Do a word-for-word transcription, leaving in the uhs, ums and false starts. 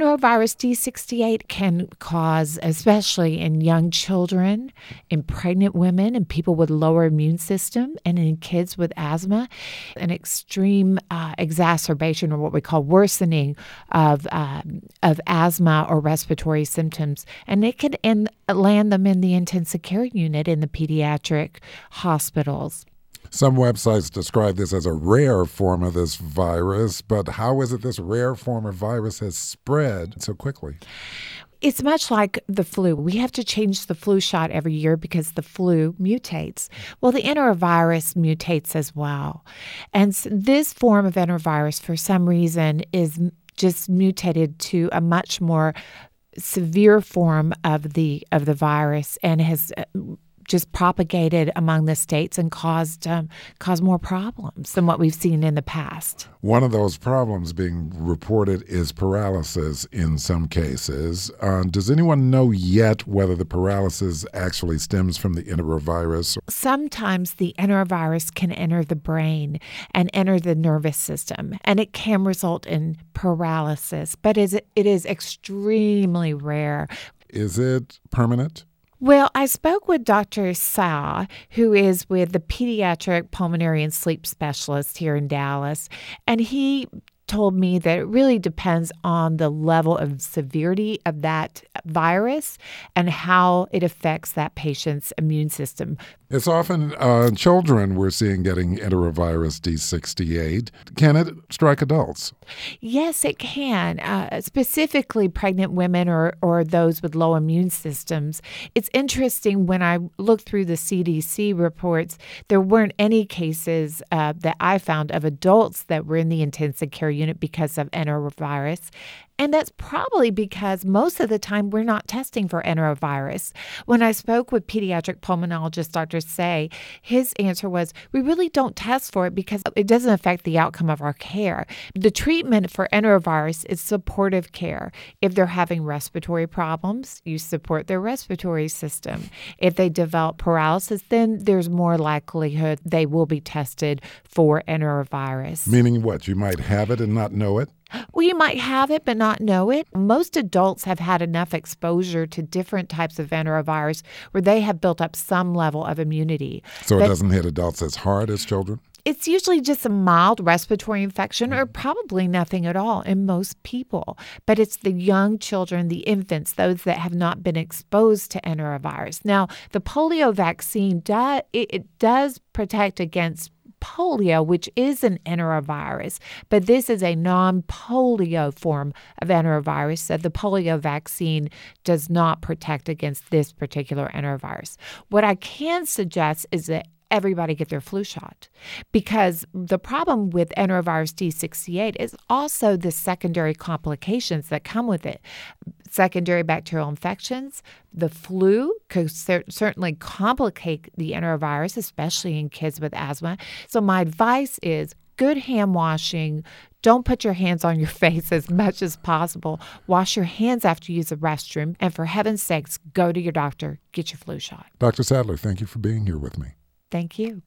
enterovirus D sixty-eight can cause, especially in young children, in pregnant women, and people with lower immune system, and in kids with asthma, an extreme uh, exacerbation, or what we call worsening of uh, of asthma or respiratory symptoms, and it can end, land them in the intensive care unit in the pediatric hospitals. Some websites describe this as a rare form of this virus, but how is it this rare form of virus has spread so quickly? It's much like the flu. We have to change the flu shot every year because the flu mutates. Well, the enterovirus mutates as well. And this form of enterovirus, for some reason, is just mutated to a much more severe form of the of the virus and has just propagated among the states and caused um, caused more problems than what we've seen in the past. One of those problems being reported is paralysis in some cases. Uh, does anyone know yet whether the paralysis actually stems from the enterovirus? Sometimes the enterovirus can enter the brain and enter the nervous system, and it can result in paralysis, but it is extremely rare. Is it permanent? Well, I spoke with Doctor Sa, who is with the pediatric pulmonary and sleep specialist here in Dallas, and he told me that it really depends on the level of severity of that virus and how it affects that patient's immune system. It's often uh, children we're seeing getting enterovirus D sixty-eight. Can it strike adults? Yes, it can, uh, specifically pregnant women or, or those with low immune systems. It's interesting, when I looked through the C D C reports, there weren't any cases uh, that I found of adults that were in the intensive care unit because of enterovirus. And that's probably because most of the time we're not testing for enterovirus. When I spoke with pediatric pulmonologist Doctor Say, his answer was, we really don't test for it because it doesn't affect the outcome of our care. The treatment for enterovirus is supportive care. If they're having respiratory problems, you support their respiratory system. If they develop paralysis, then there's more likelihood they will be tested for enterovirus. Meaning what? You might have it and not know it? Well, you might have it but not know it. Most adults have had enough exposure to different types of enterovirus where they have built up some level of immunity. So but it doesn't hit adults as hard as children? It's usually just a mild respiratory infection or probably nothing at all in most people. But it's the young children, the infants, those that have not been exposed to enterovirus. Now, the polio vaccine, does, it, it does protect against polio, which is an enterovirus, but this is a non-polio form of enterovirus, so the polio vaccine does not protect against this particular enterovirus. What I can suggest is that everybody get their flu shot, because the problem with enterovirus D sixty-eight is also the secondary complications that come with it. Secondary bacterial infections, the flu could cer- certainly complicate the enterovirus, especially in kids with asthma. So my advice is good hand washing. Don't put your hands on your face as much as possible. Wash your hands after you use the restroom. And for heaven's sakes, go to your doctor, get your flu shot. Doctor Sadler, thank you for being here with me. Thank you.